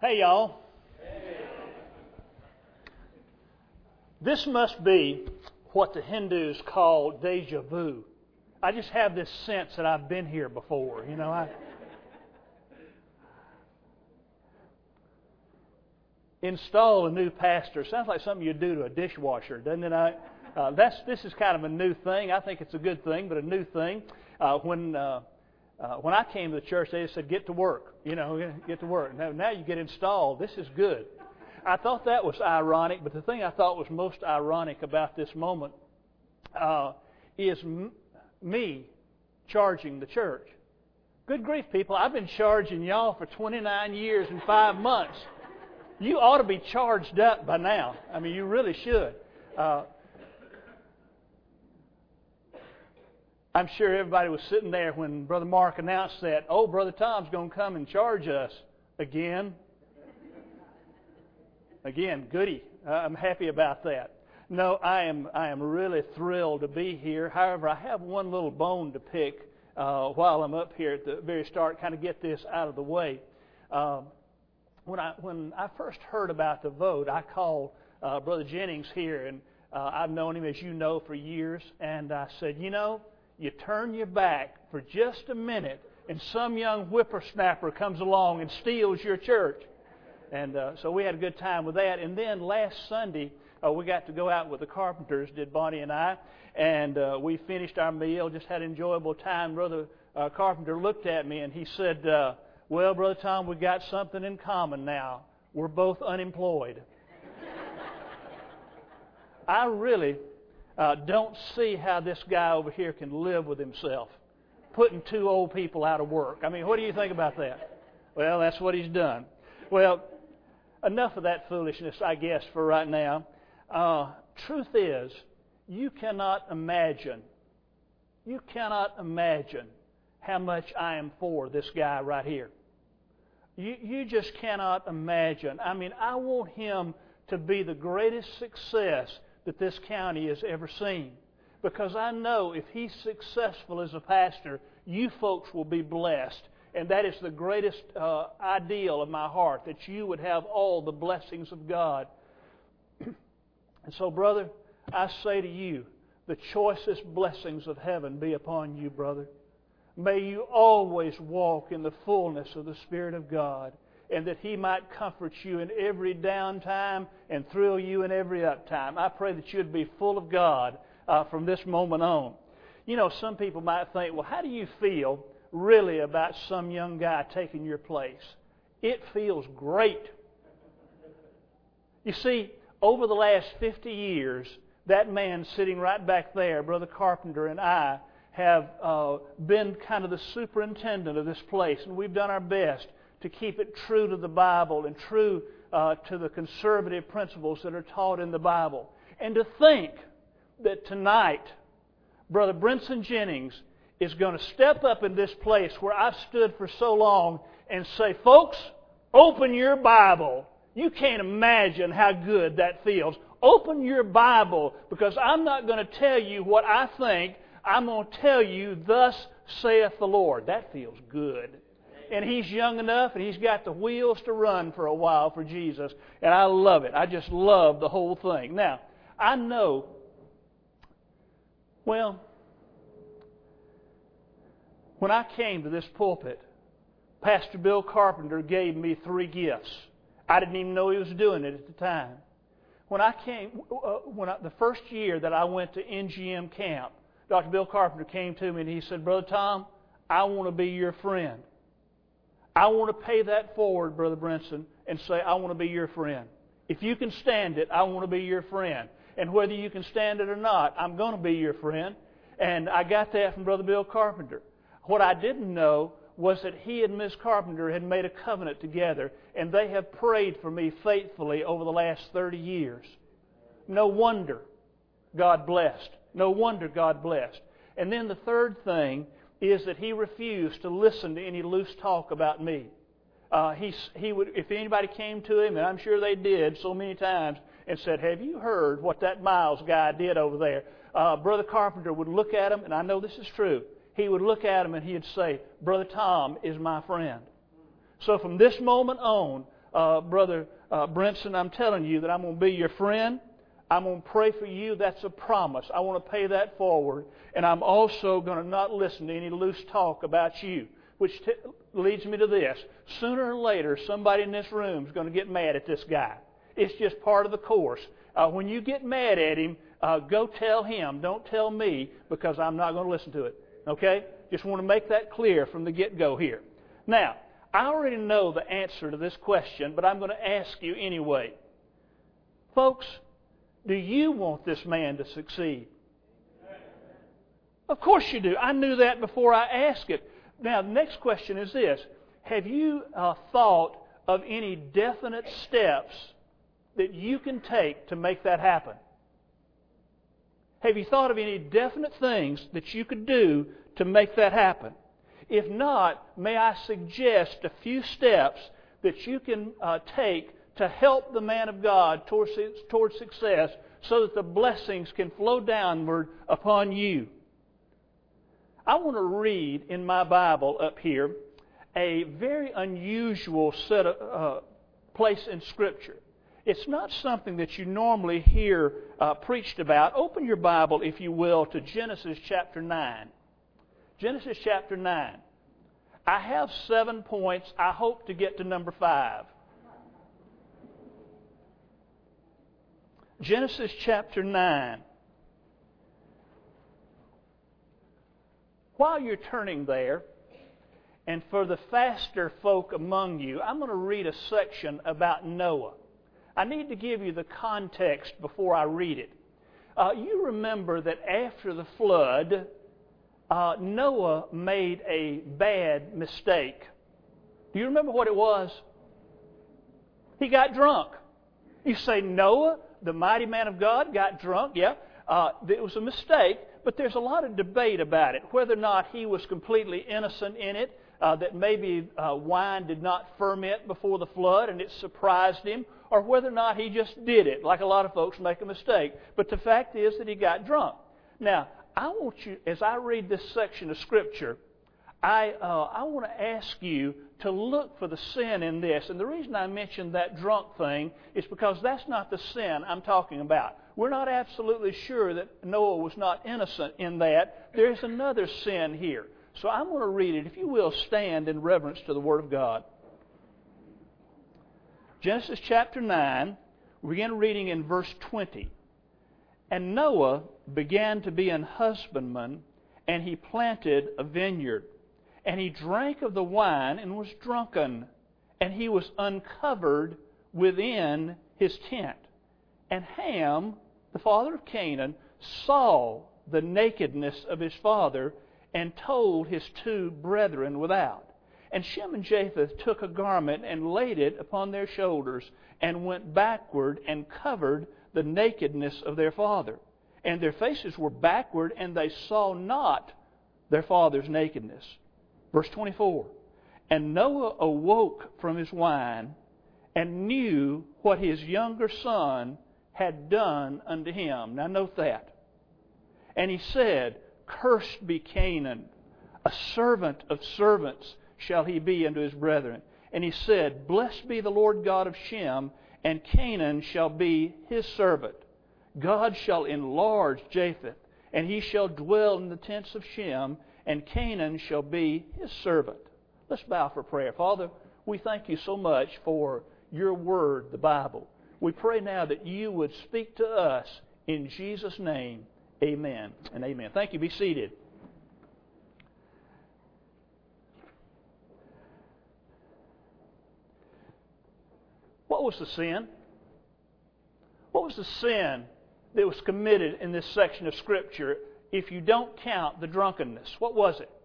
Hey, y'all. This must be what the Hindus call deja vu. I just have this sense that I've been here before. Install a new pastor. Sounds like something you do to a dishwasher, doesn't it? This is kind of a new thing. I think it's a good thing, but a new thing. When I came to the church, they said, "Get to work." Get to work. Now you get installed. This is good. I thought that was ironic, but the thing I thought was most ironic about this moment is me charging the church. Good grief, people! I've been charging y'all for 29 years and 5 months. You ought to be charged up by now. I mean, you really should. I'm sure everybody was sitting there when Brother Mark announced that, "Oh, Brother Tom's going to come and charge us again." Again, goody. I'm happy about that. No, I am really thrilled to be here. However, I have one little bone to pick while I'm up here at the very start, kind of get this out of the way. When I first heard about the vote, I called Brother Jennings here, and I've known him, as you know, for years, and I said, you turn your back for just a minute, and some young whippersnapper comes along and steals your church. And so we had a good time with that. And then last Sunday, we got to go out with the Carpenters, did Bonnie and I, and we finished our meal, just had an enjoyable time. Brother Carpenter looked at me and he said, "Well, Brother Tom, we got something in common now. We're both unemployed." I really don't see how this guy over here can live with himself, putting two old people out of work. I mean, what do you think about that? Well, that's what he's done. Well, enough of that foolishness, I guess, for right now. Truth is, you cannot imagine how much I am for this guy right here. You just cannot imagine. I mean, I want him to be the greatest success that this county has ever seen. Because I know if he's successful as a pastor, you folks will be blessed. And that is the greatest ideal of my heart, that you would have all the blessings of God. And so, brother, I say to you, the choicest blessings of heaven be upon you, brother. May you always walk in the fullness of the Spirit of God, and that He might comfort you in every downtime and thrill you in every uptime. I pray that you'd be full of God from this moment on. Some people might think, well, how do you feel really about some young guy taking your place? It feels great. You see, over the last 50 years, that man sitting right back there, Brother Carpenter, and I have been kind of the superintendent of this place, and we've done our best to keep it true to the Bible and true to the conservative principles that are taught in the Bible. And to think that tonight, Brother Brinson Jennings is going to step up in this place where I've stood for so long and say, "Folks, open your Bible." You can't imagine how good that feels. Open your Bible, because I'm not going to tell you what I think. I'm going to tell you, "Thus saith the Lord." That feels good. And he's young enough, and he's got the wheels to run for a while for Jesus. And I love it. I just love the whole thing. Now, I know, well, when I came to this pulpit, Pastor Bill Carpenter gave me 3 gifts. I didn't even know he was doing it at the time. When I came, the first year that I went to NGM camp, Dr. Bill Carpenter came to me and he said, "Brother Tom, I want to be your friend. I want to pay that forward, Brother Brinson, and say, I want to be your friend. If you can stand it, I want to be your friend. And whether you can stand it or not, I'm going to be your friend." And I got that from Brother Bill Carpenter. What I didn't know was that he and Miss Carpenter had made a covenant together, and they have prayed for me faithfully over the last 30 years. No wonder God blessed. No wonder God blessed. And then the third thing is that he refused to listen to any loose talk about me. He would, if anybody came to him, and I'm sure they did so many times, and said, "Have you heard what that Miles guy did over there?" Brother Carpenter would look at him, and I know this is true. He would look at him and he'd say, "Brother Tom is my friend." So from this moment on, Brother Brinson, I'm telling you that I'm going to be your friend. I'm going to pray for you. That's a promise. I want to pay that forward. And I'm also going to not listen to any loose talk about you, which leads me to this. Sooner or later, somebody in this room is going to get mad at this guy. It's just part of the course. When you get mad at him, go tell him. Don't tell me, because I'm not going to listen to it. Okay? Just want to make that clear from the get-go here. Now, I already know the answer to this question, but I'm going to ask you anyway. Folks, do you want this man to succeed? Of course you do. I knew that before I asked it. Now, the next question is this. Have you thought of any definite steps that you can take to make that happen? Have you thought of any definite things that you could do to make that happen? If not, may I suggest a few steps that you can take to help the man of God towards success, so that the blessings can flow downward upon you. I want to read in my Bible up here a very unusual place in Scripture. It's not something that you normally hear preached about. Open your Bible, if you will, to Genesis chapter 9. Genesis chapter 9. I have 7 points. I hope to get to number 5. Genesis chapter 9. While you're turning there, and for the faster folk among you, I'm going to read a section about Noah. I need to give you the context before I read it. You remember that after the flood, Noah made a bad mistake. Do you remember what it was? He got drunk. You say, Noah, the mighty man of God, got drunk? Yeah, it was a mistake, but there's a lot of debate about it, whether or not he was completely innocent in it, that maybe wine did not ferment before the flood and it surprised him, or whether or not he just did it, like a lot of folks make a mistake. But the fact is that he got drunk. Now, I want you, as I read this section of Scripture, I want to ask you to look for the sin in this. And the reason I mentioned that drunk thing is because that's not the sin I'm talking about. We're not absolutely sure that Noah was not innocent in that. There's another sin here. So I'm going to read it. If you will, stand in reverence to the Word of God. Genesis chapter 9, we begin reading in verse 20. And Noah began to be an husbandman, and he planted a vineyard. And he drank of the wine and was drunken, and he was uncovered within his tent. And Ham, the father of Canaan, saw the nakedness of his father, and told his 2 brethren without. And Shem and Japheth took a garment and laid it upon their shoulders, and went backward and covered the nakedness of their father. And their faces were backward, and they saw not their father's nakedness. Verse 24. And Noah awoke from his wine, and knew what his younger son had done unto him. Now note that. And he said, Cursed be Canaan, a servant of servants shall he be unto his brethren. And he said, Blessed be the Lord God of Shem, and Canaan shall be his servant. God shall enlarge Japheth, and he shall dwell in the tents of Shem, and Canaan shall be his servant. Let's bow for prayer. Father, we thank you so much for your word, the Bible. We pray now that you would speak to us in Jesus' name. Amen and amen. Thank you. Be seated. What was the sin? What was the sin that was committed in this section of Scripture if you don't count the drunkenness? What was it?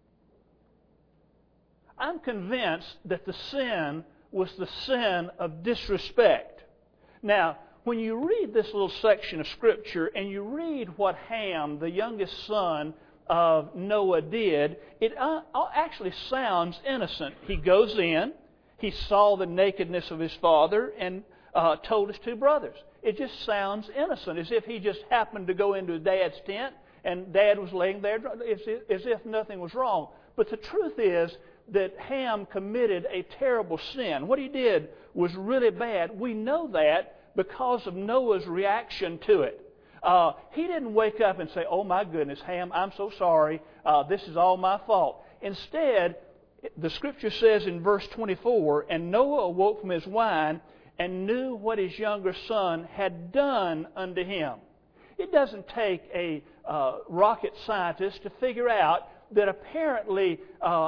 I'm convinced that the sin was the sin of disrespect. Now, when you read this little section of Scripture and you read what Ham, the youngest son of Noah, did, it actually sounds innocent. He goes in, he saw the nakedness of his father, and told his 2 brothers. It just sounds innocent, as if he just happened to go into Dad's tent and Dad was laying there, as if nothing was wrong. But the truth is, that Ham committed a terrible sin. What he did was really bad. We know that because of Noah's reaction to it. He didn't wake up and say, "Oh my goodness, Ham, I'm so sorry. This is all my fault." Instead, the Scripture says in verse 24, "And Noah awoke from his wine and knew what his younger son had done unto him." It doesn't take a rocket scientist to figure out that apparently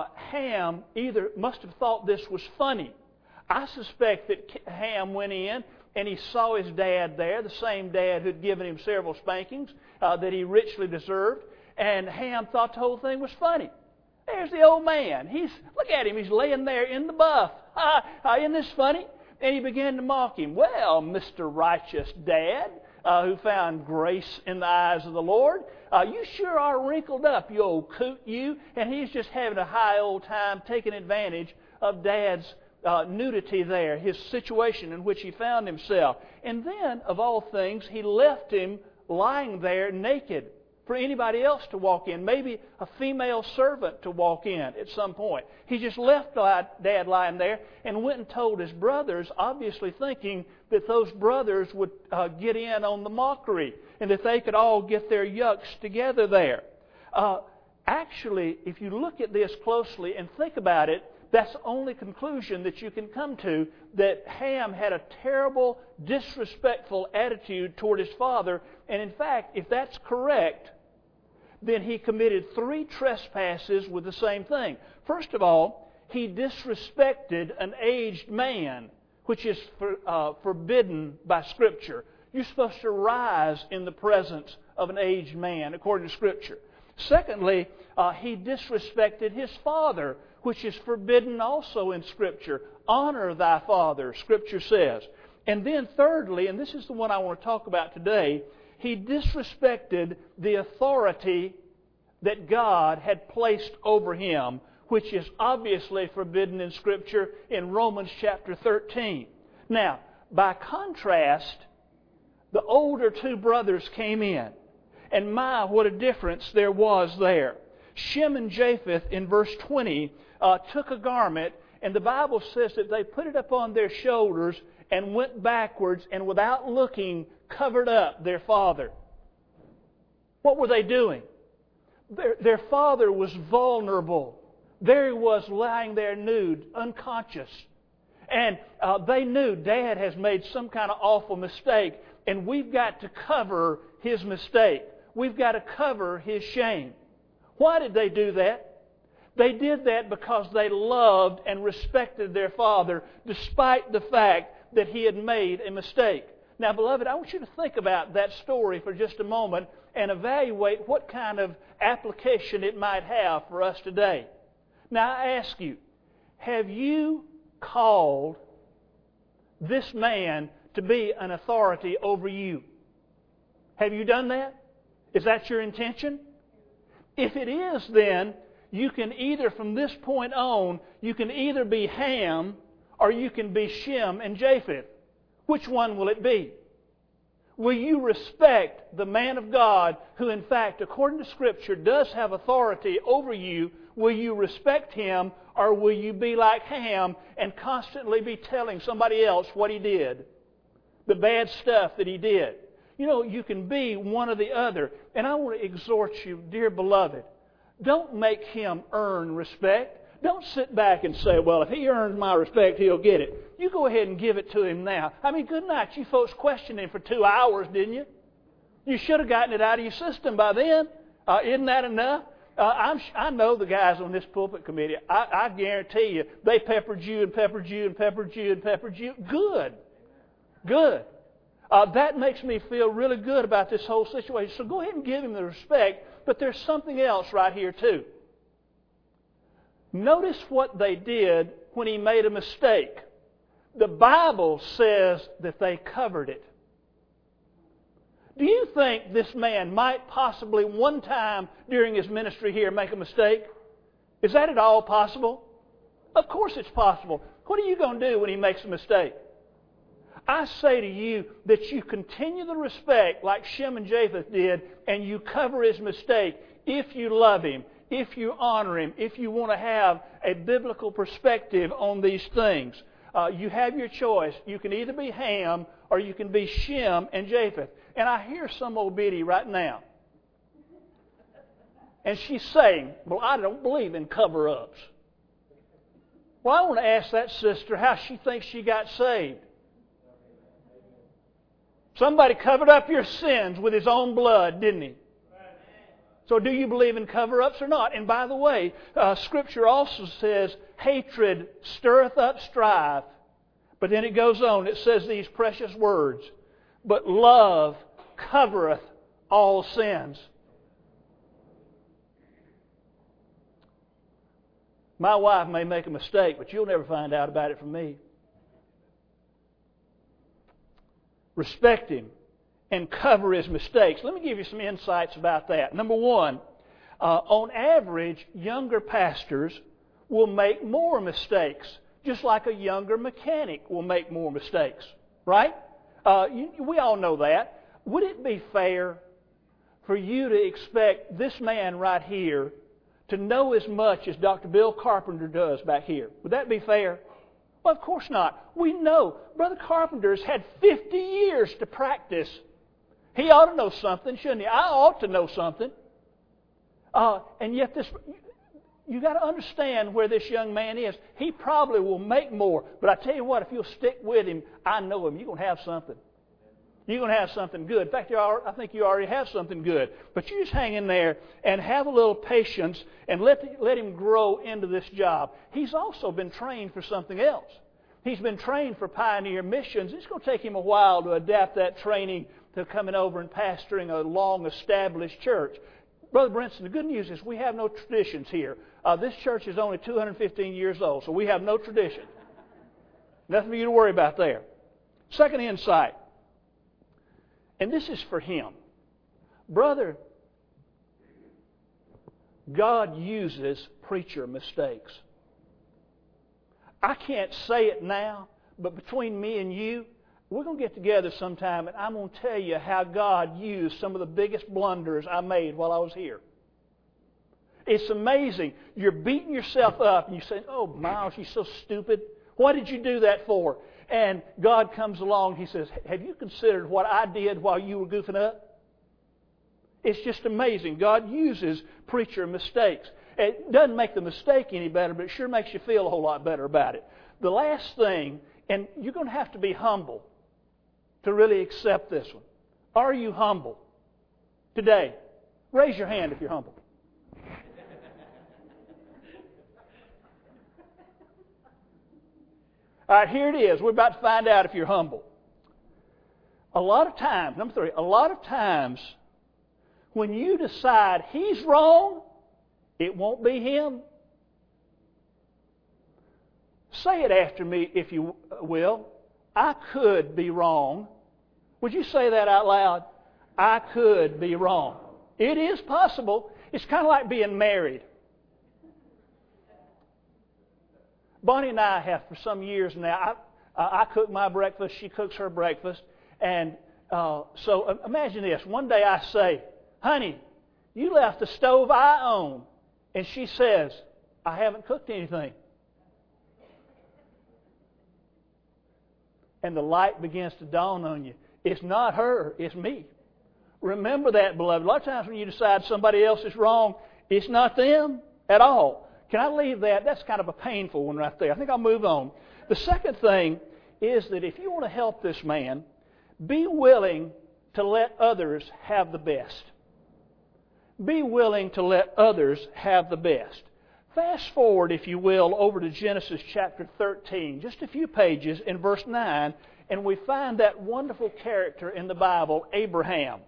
Ham either must have thought this was funny. I suspect that Ham went in and he saw his dad there, the same dad who'd given him several spankings that he richly deserved, and Ham thought the whole thing was funny. There's the old man. Look at him. He's laying there in the buff. Isn't this funny? And he began to mock him. "Well, Mr. Righteous Dad, who found grace in the eyes of the Lord, you sure are wrinkled up, you old coot, you." And he's just having a high old time taking advantage of Dad's nudity there, his situation in which he found himself. And then, of all things, he left him lying there naked for anybody else to walk in, maybe a female servant to walk in at some point. He just left Dad lying there and went and told his brothers, obviously thinking that those brothers would get in on the mockery and that they could all get their yucks together there. Actually, if you look at this closely and think about it, that's the only conclusion that you can come to, that Ham had a terrible, disrespectful attitude toward his father. And in fact, if that's correct, then he committed 3 trespasses with the same thing. First of all, he disrespected an aged man, which is forbidden by Scripture. You're supposed to rise in the presence of an aged man, according to Scripture. Secondly, he disrespected his father, which is forbidden also in Scripture. Honor thy father, Scripture says. And then thirdly, and this is the one I want to talk about today, he disrespected the authority that God had placed over him, which is obviously forbidden in Scripture in Romans chapter 13. Now, by contrast, the older 2 brothers came in. And my, what a difference there was there. Shem and Japheth, in verse 20, took a garment, and the Bible says that they put it upon their shoulders and went backwards, and without looking, covered up their father. What were they doing? Their father was vulnerable. There he was lying there nude, unconscious. And they knew Dad has made some kind of awful mistake, and we've got to cover his mistake. We've got to cover his shame. Why did they do that? They did that because they loved and respected their father despite the fact that he had made a mistake. Now, beloved, I want you to think about that story for just a moment and evaluate what kind of application it might have for us today. Now, I ask you, have you called this man to be an authority over you? Have you done that? Is that your intention? If it is, then you can either, from this point on, you can either be Ham or you can be Shem and Japheth. Which one will it be? Will you respect the man of God who, in fact, according to Scripture, does have authority over you? Will you respect him, or will you be like Ham and constantly be telling somebody else what he did? The bad stuff that he did. You know, you can be one or the other. And I want to exhort you, dear beloved, don't make him earn respect. Don't sit back and say, well, if he earns my respect, he'll get it. You go ahead and give it to him now. I mean, good night. You folks questioned him for 2 hours, didn't you? You should have gotten it out of your system by then. Isn't that enough? I know the guys on this pulpit committee. I guarantee you, they peppered you and peppered you and peppered you and peppered you. Good. Good. That makes me feel really good about this whole situation. So go ahead and give him the respect. But there's something else right here too. Notice what they did when he made a mistake. The Bible says that they covered it. Do you think this man might possibly one time during his ministry here make a mistake? Is that at all possible? Of course it's possible. What are you going to do when he makes a mistake? I say to you that you continue the respect like Shem and Japheth did, and you cover his mistake if you love him. if you honor Him, if you want to have a biblical perspective on these things. You have your choice. You can either be Ham or you can be Shem and Japheth. And I hear some old biddy right now. And she's saying, well, I don't believe in cover-ups. Well, I want to ask that sister how she thinks she got saved. Somebody covered up your sins with His own blood, didn't He? So do you believe in cover-ups or not? And by the way, Scripture also says, hatred stirreth up strife. But then it goes on, it says these precious words, but love covereth all sins. My wife may make a mistake, but you'll never find out about it from me. Respect Him and cover His mistakes. Let me give you some insights about that. Number one, on average, younger pastors will make more mistakes, just like a younger mechanic will make more mistakes. Right? We all know that. Would it be fair for you to expect this man right here to know as much as Dr. Bill Carpenter does back here? Would that be fair? Well, of course not. We know Brother Carpenter's had 50 years to practice. He ought to know something, shouldn't he? I ought to know something. And yet you got to understand where this young man is. He probably will make more. But I tell you what, if you'll stick with him, I know him, you're going to have something. You're going to have something good. In fact, I think you already have something good. But you just hang in there and have a little patience and let him grow into this job. He's also been trained for something else. He's been trained for pioneer missions. It's going to take him a while to adapt that training to coming over and pastoring a long-established church. Brother Brinson, the good news is we have no traditions here. This church is only 215 years old, so we have no tradition. Nothing for you to worry about there. Second insight. And this is for him. Brother, God uses preacher mistakes. I can't say it now, but between me and you, we're going to get together sometime and I'm going to tell you how God used some of the biggest blunders I made while I was here. It's amazing. You're beating yourself up and you say, oh, Miles, you're so stupid. What did you do that for? And God comes along, He says, have you considered what I did while you were goofing up? It's just amazing. God uses preacher mistakes. It doesn't make the mistake any better, but it sure makes you feel a whole lot better about it. The last thing, and you're going to have to be humble to really accept this one. Are you humble today? Raise your hand if you're humble. All right, here it is. We're about to find out if you're humble. A lot of times, number three, a lot of times when you decide he's wrong, it won't be him. Say it after me, if you will. I could be wrong. Would you say that out loud? I could be wrong. It is possible. It's kind of like being married. Bonnie and I have for some years now. I cook my breakfast. She cooks her breakfast. And so imagine this. One day I say, honey, you left the stove I own. And she says, I haven't cooked anything. And the light begins to dawn on you. It's not her, it's me. Remember that, beloved. A lot of times when you decide somebody else is wrong, it's not them at all. Can I leave that? That's kind of a painful one right there. I think I'll move on. The second thing is that if you want to help this man, be willing to let others have the best. Be willing to let others have the best. Fast forward, if you will, over to Genesis chapter 13, just a few pages in verse 9, and we find that wonderful character in the Bible, Abraham.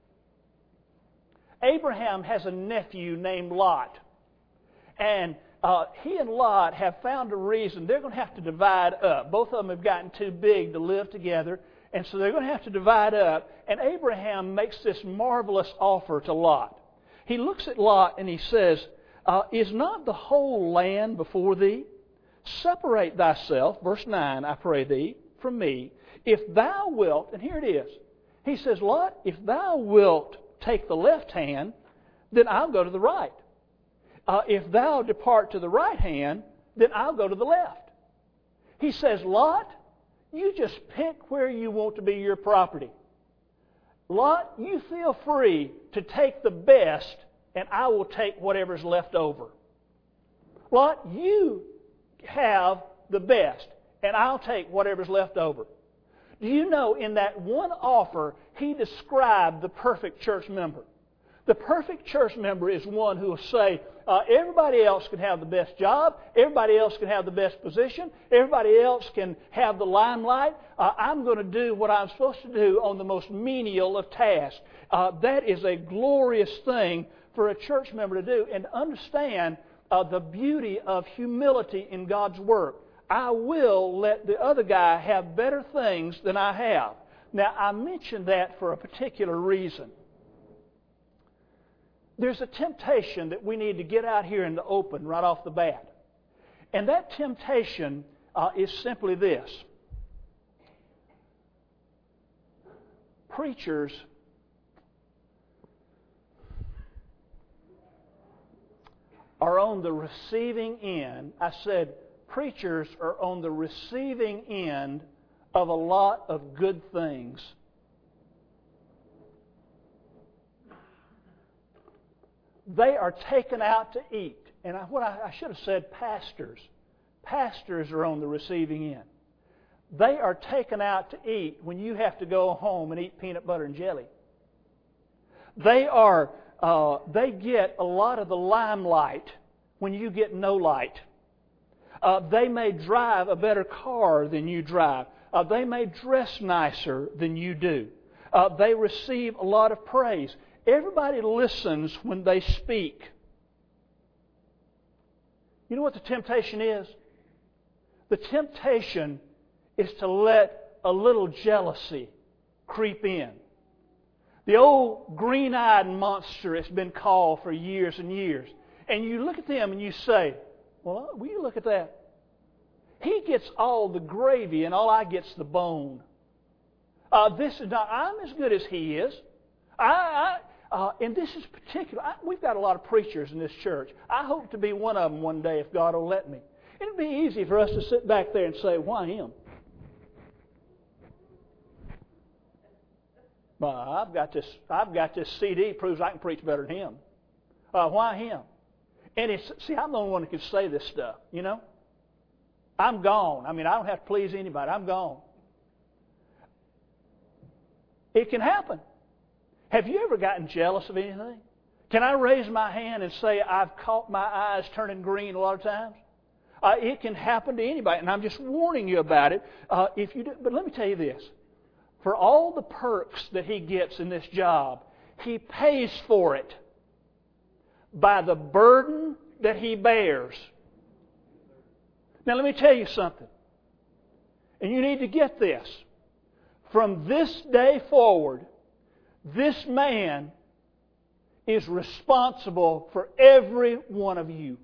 Abraham has a nephew named Lot. And he and Lot have found a reason. They're going to have to divide up. Both of them have gotten too big to live together, and so they're going to have to divide up. And Abraham makes this marvelous offer to Lot. He looks at Lot and he says, is not the whole land before thee? Separate thyself, verse 9, I pray thee, from me. If thou wilt, and here it is. He says, Lot, if thou wilt take the left hand, then I'll go to the right. if thou depart to the right hand, then I'll go to the left. He says, Lot, you just pick where you want to be your property. Lot, you feel free to take the best, and I will take whatever's left over. Lot, you have the best, and I'll take whatever's left over. Do you know, in that one offer, he described the perfect church member. The perfect church member is one who will say, everybody else can have the best job, everybody else can have the best position, everybody else can have the limelight. I'm going to do what I'm supposed to do on the most menial of tasks. That is a glorious thing for a church member to do, and to understand the beauty of humility in God's work. I will let the other guy have better things than I have. Now, I mention that for a particular reason. There's a temptation that we need to get out here in the open right off the bat. And that temptation is simply this. Preachers are on the receiving end. I said, preachers are on the receiving end of a lot of good things. They are taken out to eat. And I should have said pastors. Pastors are on the receiving end. They are taken out to eat when you have to go home and eat peanut butter and jelly. They get a lot of the limelight when you get no light. They may drive a better car than you drive. They may dress nicer than you do. They receive a lot of praise. Everybody listens when they speak. You know what the temptation is? The temptation is to let a little jealousy creep in. The old green-eyed monster it's been called for years and years. And you look at them and you say, well, will you look at that? He gets all the gravy and all I get's the bone. This is not, I'm as good as he is. And this is particular. We've got a lot of preachers in this church. I hope to be one of them one day if God will let me. It'd be easy for us to sit back there and say, why him? I've got this CD proves I can preach better than him. Why him? And I'm the only one who can say this stuff, you know. I'm gone. I don't have to please anybody. I'm gone. It can happen. Have you ever gotten jealous of anything? Can I raise my hand and say I've caught my eyes turning green a lot of times? It can happen to anybody, and I'm just warning you about it. If you do, but let me tell you this. For all the perks that he gets in this job, he pays for it by the burden that he bears. Now let me tell you something. And you need to get this. From this day forward, this man is responsible for every one of you.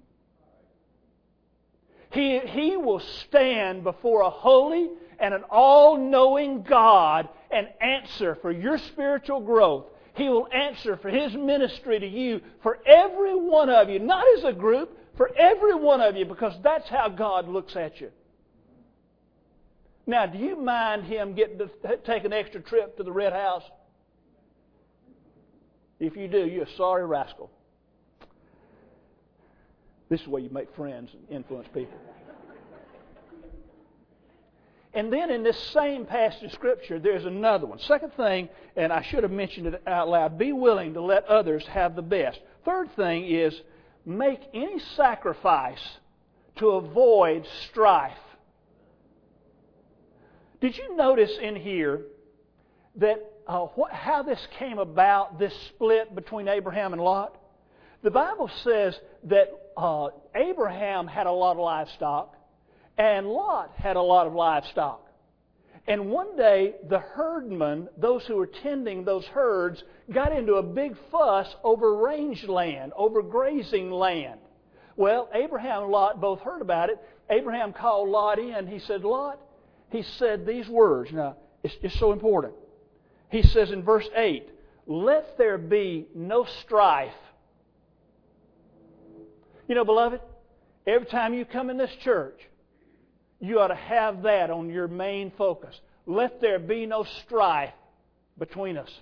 He will stand before a holy and an all-knowing God and answer for your spiritual growth. He will answer for His ministry to you, for every one of you, not as a group, for every one of you, because that's how God looks at you. Now, do you mind Him getting to take an extra trip to the Red House? If you do, you're a sorry rascal. This is where you make friends and influence people. And then in this same passage of Scripture, there's another one. Second thing, and I should have mentioned it out loud, be willing to let others have the best. Third thing is, make any sacrifice to avoid strife. Did you notice in here that how this came about, this split between Abraham and Lot? The Bible says that Abraham had a lot of livestock and Lot had a lot of livestock. And one day, the herdmen, those who were tending those herds, got into a big fuss over range land, over grazing land. Well, Abraham and Lot both heard about it. Abraham called Lot in. He said, Lot, he said these words. Now, it's so important. He says in verse 8, let there be no strife. You know, beloved, every time you come in this church, you ought to have that on your main focus. Let there be no strife between us.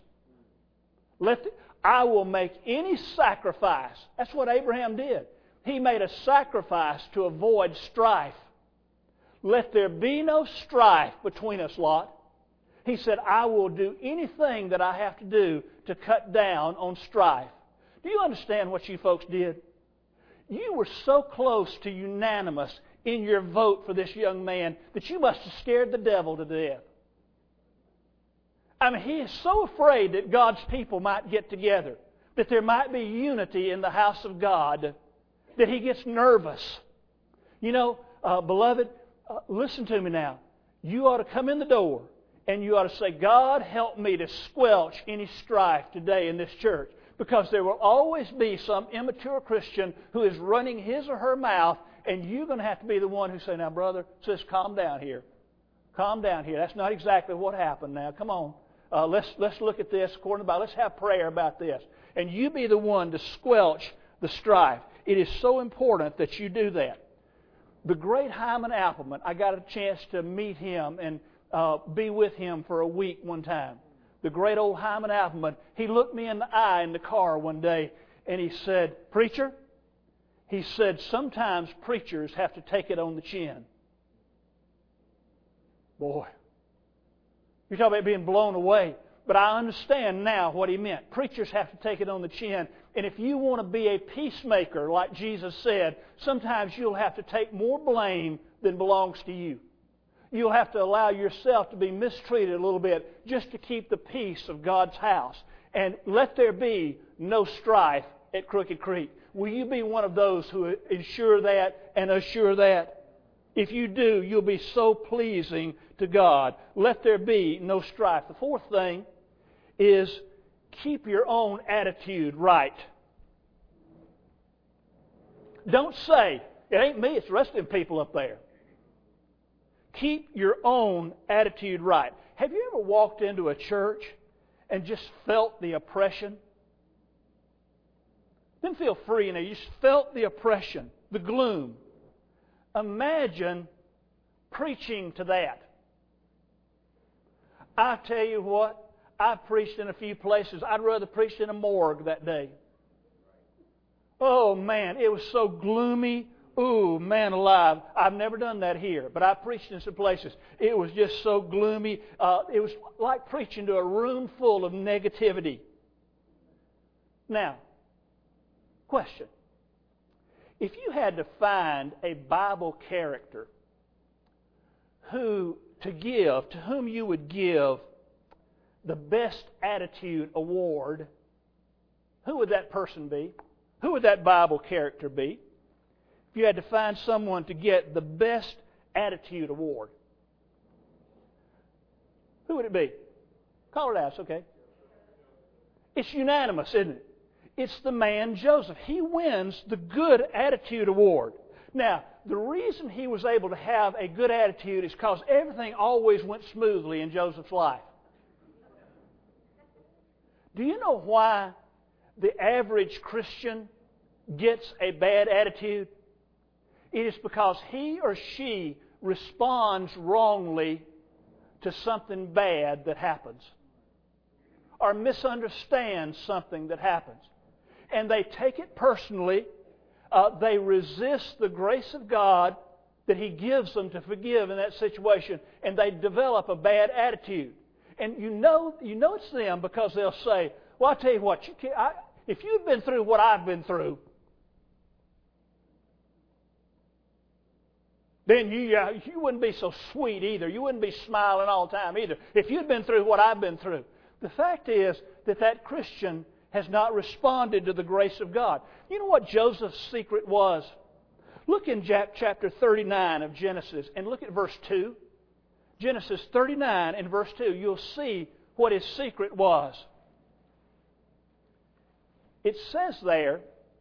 I will make any sacrifice. That's what Abraham did. He made a sacrifice to avoid strife. Let there be no strife between us, Lot. He said, I will do anything that I have to do to cut down on strife. Do you understand what you folks did? You were so close to unanimous in your vote for this young man that you must have scared the devil to death. I mean, he is so afraid that God's people might get together, that there might be unity in the house of God, that he gets nervous. You know, beloved, listen to me now. You ought to come in the door and you ought to say, God, help me to squelch any strife today in this church. Because there will always be some immature Christian who is running his or her mouth, and you're going to have to be the one who say, now, brother, sis, calm down here. Calm down here. That's not exactly what happened now. Come on. Let's look at this according to the Bible. Let's have prayer about this. And you be the one to squelch the strife. It is so important that you do that. The great Hyman Appleman, I got a chance to meet him and be with him for a week one time. The great old Hyman Appleman, he looked me in the eye in the car one day and he said, Preacher, he said, sometimes preachers have to take it on the chin. Boy, you're talking about being blown away. But I understand now what he meant. Preachers have to take it on the chin. And if you want to be a peacemaker, like Jesus said, sometimes you'll have to take more blame than belongs to you. You'll have to allow yourself to be mistreated a little bit just to keep the peace of God's house. And let there be no strife at Crooked Creek. Will you be one of those who ensure that and assure that? If you do, you'll be so pleasing to God. Let there be no strife. The fourth thing is keep your own attitude right. Don't say, it ain't me, it's the rest of them people up there. Keep your own attitude right. Have you ever walked into a church and just felt the oppression? Didn't feel free, you just felt the oppression, the gloom. Imagine preaching to that. I tell you what, I preached in a few places. I'd rather preach in a morgue that day. Oh man, it was so gloomy. Ooh, man alive. I've never done that here, but I preached in some places. It was just so gloomy. It was like preaching to a room full of negativity. Now, question. If you had to find a Bible character to whom you would give the Best Attitude Award, who would that person be? Who would that Bible character be? If you had to find someone to get the Best Attitude Award, who would it be? Call it out, it's okay. It's unanimous, isn't it? It's the man Joseph. He wins the Good Attitude Award. Now, the reason he was able to have a good attitude is because everything always went smoothly in Joseph's life. Do you know why the average Christian gets a bad attitude? It is because he or she responds wrongly to something bad that happens, or misunderstands something that happens. And they take it personally. They resist the grace of God that He gives them to forgive in that situation, and they develop a bad attitude. And you know it's them because they'll say, well, I'll tell you what, if you've been through what I've been through, then you wouldn't be so sweet either. You wouldn't be smiling all the time either if you'd been through what I've been through. The fact is that Christian has not responded to the grace of God. You know what Joseph's secret was? Look in chapter 39 of Genesis and look at verse 2. Genesis 39 and verse 2. You'll see what his secret was. It says there,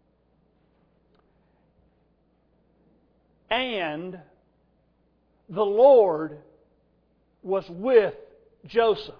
and the Lord was with Joseph.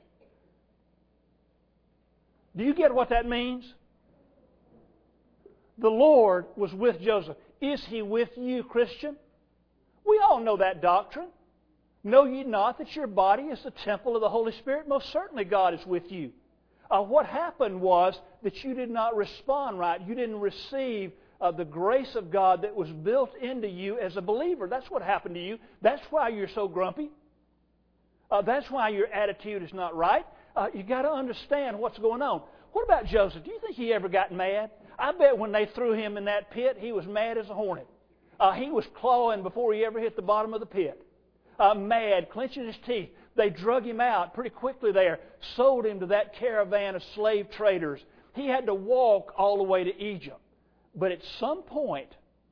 Do you get what that means? The Lord was with Joseph. Is He with you, Christian? We all know that doctrine. Know ye not that your body is the temple of the Holy Spirit? Most certainly God is with you. What happened was that you did not respond right. You didn't receive the grace of God that was built into you as a believer. That's what happened to you. That's why you're so grumpy. That's why your attitude is not right. You've got to understand what's going on. What about Joseph? Do you think he ever got mad? I bet when they threw him in that pit, he was mad as a hornet. He was clawing before he ever hit the bottom of the pit. Mad, clenching his teeth. They drug him out pretty quickly there, sold him to that caravan of slave traders. He had to walk all the way to Egypt. But at some point,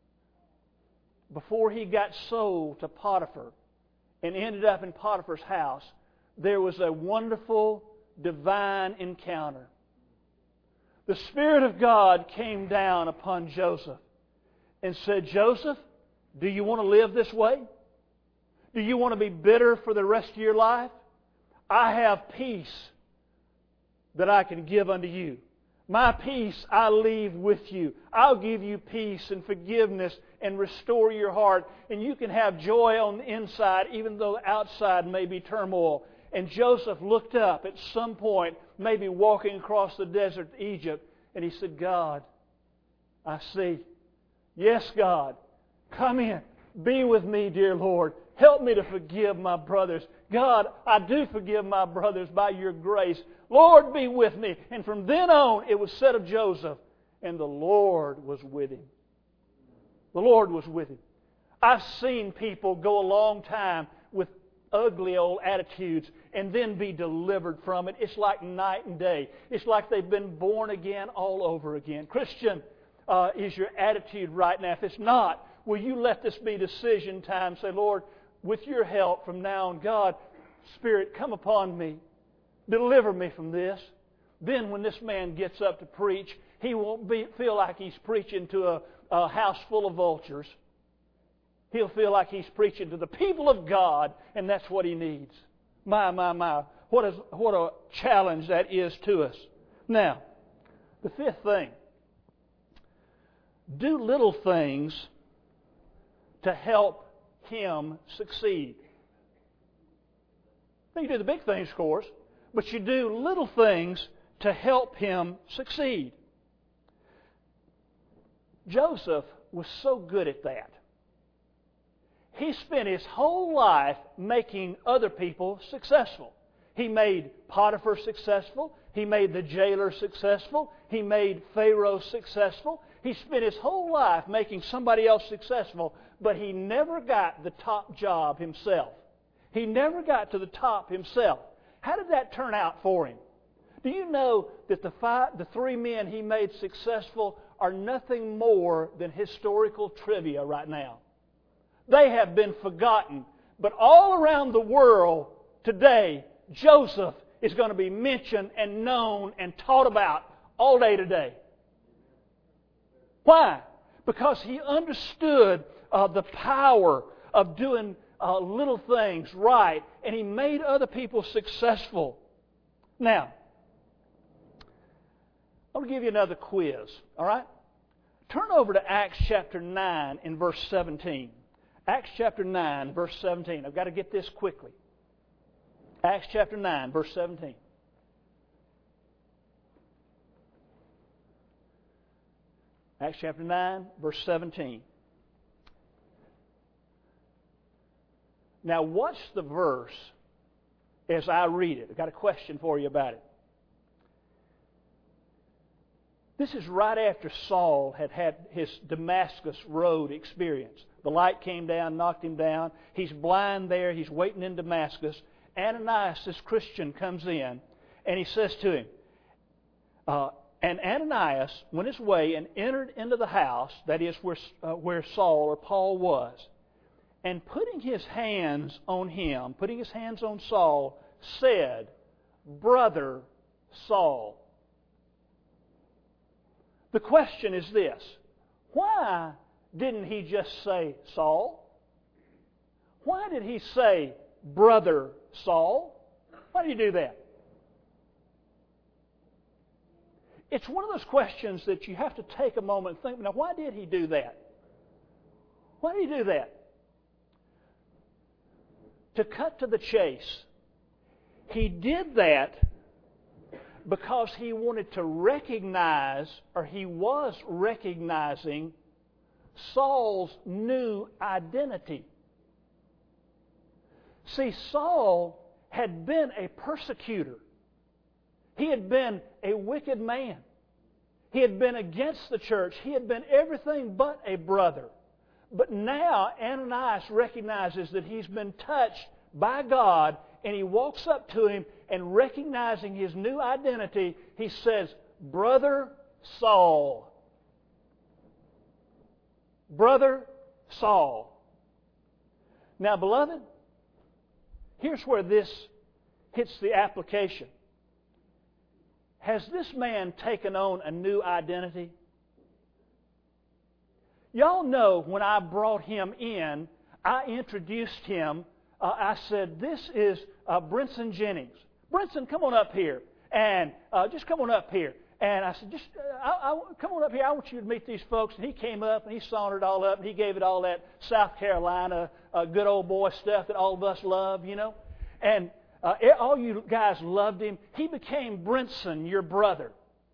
before he got sold to Potiphar and ended up in Potiphar's house, there was a wonderful divine encounter. The Spirit of God came down upon Joseph and said, Joseph, do you want to live this way? Do you want to be bitter for the rest of your life? I have peace that I can give unto you. My peace I leave with you. I'll give you peace and forgiveness and restore your heart. And you can have joy on the inside even though the outside may be turmoil. And Joseph looked up at some point, maybe walking across the desert to Egypt, and he said, God, I see. Yes, God, come in. Be with me, dear Lord. Help me to forgive my brothers. God, I do forgive my brothers by your grace. Lord, be with me. And from then on, it was said of Joseph, and the Lord was with him. The Lord was with him. I've seen people go a long time with ugly old attitudes and then be delivered from it. It's like night and day. It's like they've been born again all over again. Christian, is your attitude right now? If it's not, will you let this be decision time? Say, Lord, with your help from now on, God, Spirit, come upon me. Deliver me from this. Then when this man gets up to preach, he won't feel like he's preaching to a house full of vultures. He'll feel like he's preaching to the people of God, and that's what he needs. My. What a challenge that is to us. Now, the fifth thing. Do little things to help him succeed. You do the big things, of course, but you do little things to help him succeed. Joseph was so good at that. He spent his whole life making other people successful. He made Potiphar successful. He made the jailer successful. He made Pharaoh successful. He spent his whole life making somebody else successful, but he never got the top job himself. He never got to the top himself. How did that turn out for him? Do you know that the three men he made successful are nothing more than historical trivia right now? They have been forgotten. But all around the world today, Joseph is going to be mentioned and known and taught about all day today. Why? Because he understood the power of doing little things right, and he made other people successful. Now, I'm going to give you another quiz, all right? Turn over to Acts chapter 9 and verse 17. Acts chapter 9, verse 17. I've got to get this quickly. Acts chapter 9, verse 17. Acts chapter 9, verse 17. Now watch the verse as I read it. I've got a question for you about it. This is right after Saul had had his Damascus Road experience. The light came down, knocked him down. He's blind there. He's waiting in Damascus. Ananias, this Christian, comes in, and he says to him, and Ananias went his way and entered into the house, that is where Saul or Paul was, and putting his hands on him, putting his hands on Saul, said, Brother Saul. The question is this: why didn't he just say Saul? Why did he say Brother Saul? Why did he do that? it's one of those questions that you have to take a moment and think, now, why did he do that? Why did he do that? To cut to the chase, he did that because he wanted to recognize, or he was recognizing, Saul's new identity. See, Saul had been a persecutor. He had been a wicked man. He had been against the church. He had been everything but a brother. But now Ananias recognizes that he's been touched by God, and he walks up to him, and recognizing his new identity, he says, "Brother Saul." Brother Saul. Now, beloved, here's where this hits the application. Has this man taken on a new identity? Y'all know when I brought him in, I introduced him. I said, "This is Brinson Jennings. Brinson, come on up here." And just come on up here. And I said, come on up here. I want you to meet these folks. And he came up and he sauntered all up and he gave it all that South Carolina good old boy stuff that all of us love, you know. And all you guys loved him. He became Brinson, your brother.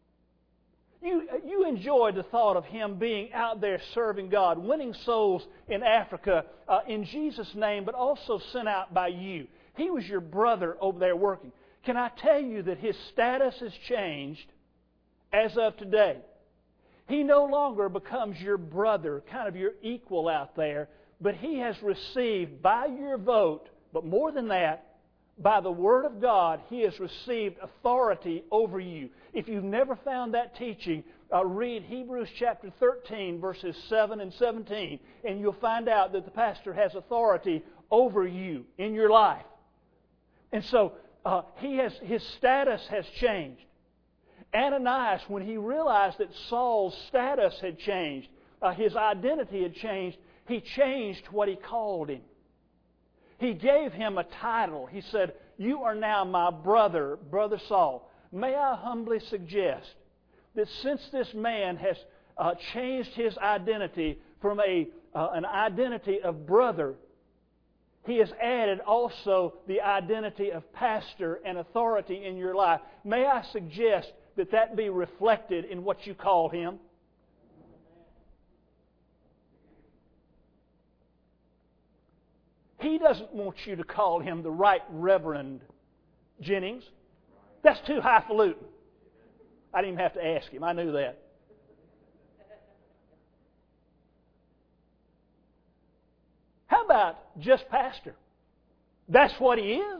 You enjoyed the thought of him being out there serving God, winning souls in Africa in Jesus' name, but also sent out by you. He was your brother over there working. Can I tell you that his status has changed as of today? He no longer becomes your brother, kind of your equal out there, but he has received by your vote, but more than that, by the Word of God, he has received authority over you. If you've never found that teaching, read Hebrews chapter 13, verses 7 and 17, and you'll find out that the pastor has authority over you in your life. And so, his status has changed. Ananias, when he realized that Saul's status had changed, his identity had changed, he changed what he called him. He gave him a title. He said, "You are now my brother, Brother Saul." May I humbly suggest that since this man has changed his identity from an identity of brother, he has added also the identity of pastor and authority in your life. May I suggest that that be reflected in what you call him? He doesn't want you to call him the Right Reverend Jennings. That's too highfalutin. I didn't even have to ask him. I knew that. How about just pastor? That's what he is.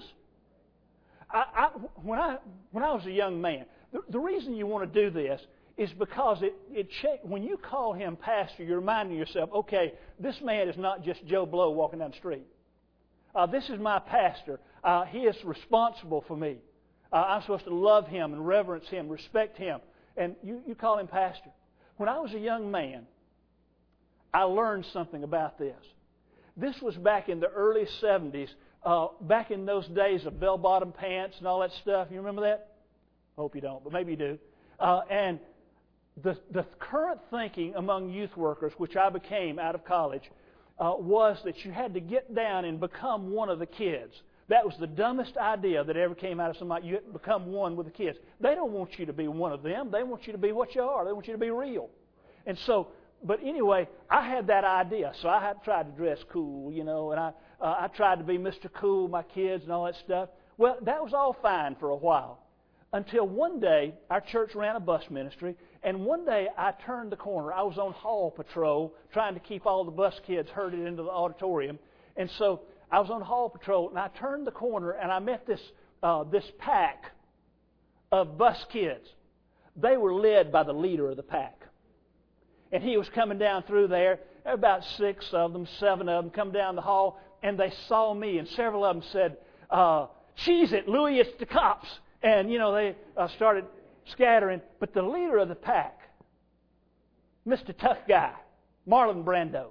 When I was a young man, the reason you want to do this is because when you call him pastor, you're reminding yourself, okay, this man is not just Joe Blow walking down the street. This is my pastor. He is responsible for me. I'm supposed to love him and reverence him, respect him. And you call him pastor. When I was a young man, I learned something about this. This was back in the early 70s, back in those days of bell-bottom pants and all that stuff. You remember that? I hope you don't, but maybe you do. And the current thinking among youth workers, which I became out of college, was that you had to get down and become one of the kids. That was the dumbest idea that ever came out of somebody. You become one with the kids. They don't want you to be one of them. They want you to be what you are. They want you to be real. And so, but anyway, I had that idea. So I had tried to dress cool, you know, and I tried to be Mr. Cool, my kids and all that stuff. Well, that was all fine for a while. Until one day, our church ran a bus ministry, and one day I turned the corner. I was on hall patrol trying to keep all the bus kids herded into the auditorium. And so I was on hall patrol, and I turned the corner, and I met this pack of bus kids. They were led by the leader of the pack. And he was coming down through there. There were about 6 of them, 7 of them come down the hall, and they saw me, and several of them said, "Cheese it, Louis, it's the cops." And, you know, they started scattering. But the leader of the pack, Mr. Tough Guy, Marlon Brando,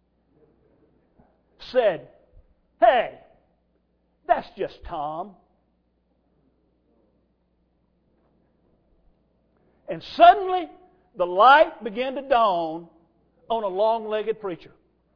said, "Hey, that's just Tom." And suddenly, the light began to dawn on a long-legged preacher.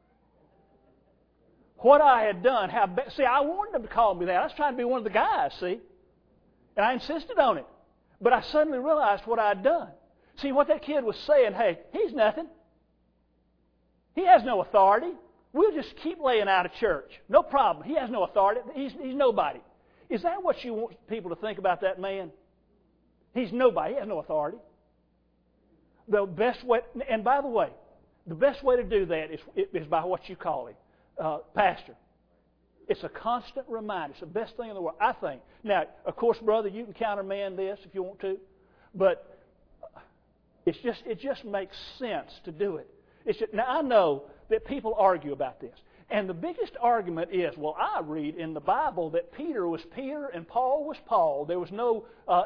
What I had done, see, I wanted them to call me that. I was trying to be one of the guys, see? And I insisted on it. But I suddenly realized what I had done. See, what that kid was saying, hey, he's nothing. He has no authority. We'll just keep laying out of church. No problem. He has no authority. He's nobody. Is that what you want people to think about that man? He's nobody. He has no authority. The best way, and by the way, the best way to do that is by what you call him, pastor. It's a constant reminder. It's the best thing in the world, I think. Now, of course, brother, you can countermand this if you want to, but it just makes sense to do it. Now, I know that people argue about this. And the biggest argument is, well, I read in the Bible that Peter was Peter and Paul was Paul. There was no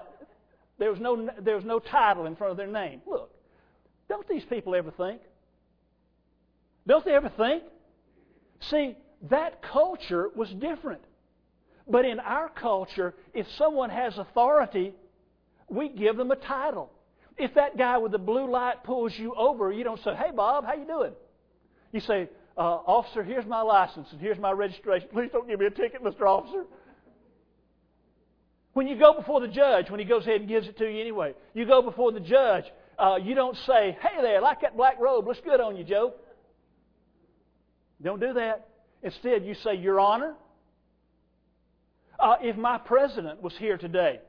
title in front of their name. Look, don't these people ever think? Don't they ever think? See, that culture was different. But in our culture, if someone has authority, we give them a title. If that guy with the blue light pulls you over, you don't say, hey, Bob, how you doing? You say, officer, here's my license and here's my registration. Please don't give me a ticket, Mr. Officer. When you go before the judge, when he goes ahead and gives it to you anyway, you go before the judge, you don't say, hey there, I like that black robe, looks good on you, Joe. Don't do that. Instead, you say, Your Honor, if my president was here today,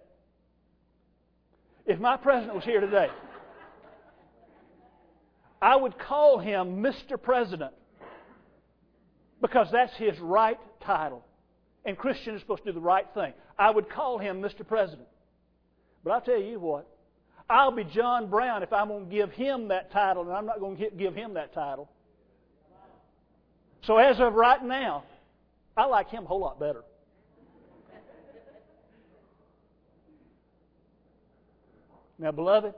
I would call him Mr. President because that's his right title. And Christian is supposed to do the right thing. I would call him Mr. President. But I'll tell you what, I'll be John Brown if I'm going to give him that title, and I'm not going to give him that title. So as of right now, I like him a whole lot better. Now, beloved,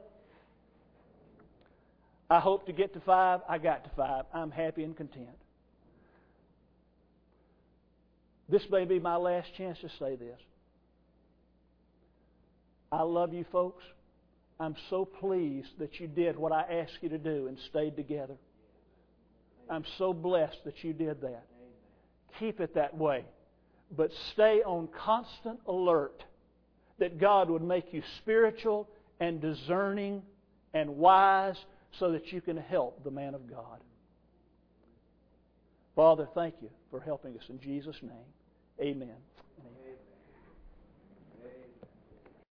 I hope to get to 5. I got to 5. I'm happy and content. This may be my last chance to say this. I love you folks. I'm so pleased that you did what I asked you to do and stayed together. I'm so blessed that you did that. Keep it that way. But stay on constant alert that God would make you spiritual and discerning and wise so that you can help the man of God. Father, thank you for helping us in Jesus' name. Amen.